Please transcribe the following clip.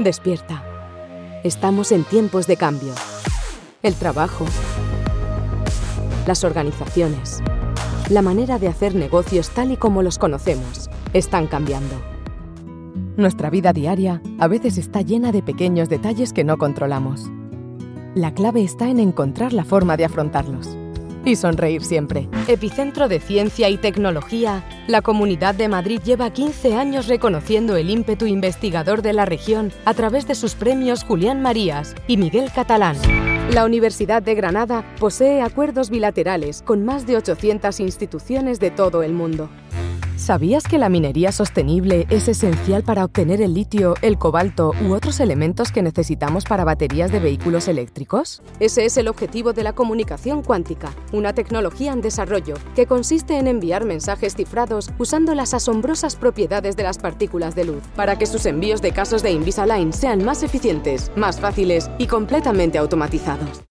Despierta. Estamos en tiempos de cambio. El trabajo, las organizaciones, la manera de hacer negocios tal y como los conocemos, están cambiando. Nuestra vida diaria a veces está llena de pequeños detalles que no controlamos. La clave está en encontrar la forma de afrontarlos. Y sonreír siempre. Epicentro de Ciencia y Tecnología, la Comunidad de Madrid lleva 15 años reconociendo el ímpetu investigador de la región a través de sus premios Julián Marías y Miguel Catalán. La Universidad de Granada posee acuerdos bilaterales con más de 800 instituciones de todo el mundo. ¿Sabías que la minería sostenible es esencial para obtener el litio, el cobalto u otros elementos que necesitamos para baterías de vehículos eléctricos? Ese es el objetivo de la comunicación cuántica, una tecnología en desarrollo que consiste en enviar mensajes cifrados usando las asombrosas propiedades de las partículas de luz, para que sus envíos de casos de Invisalign sean más eficientes, más fáciles y completamente automatizados.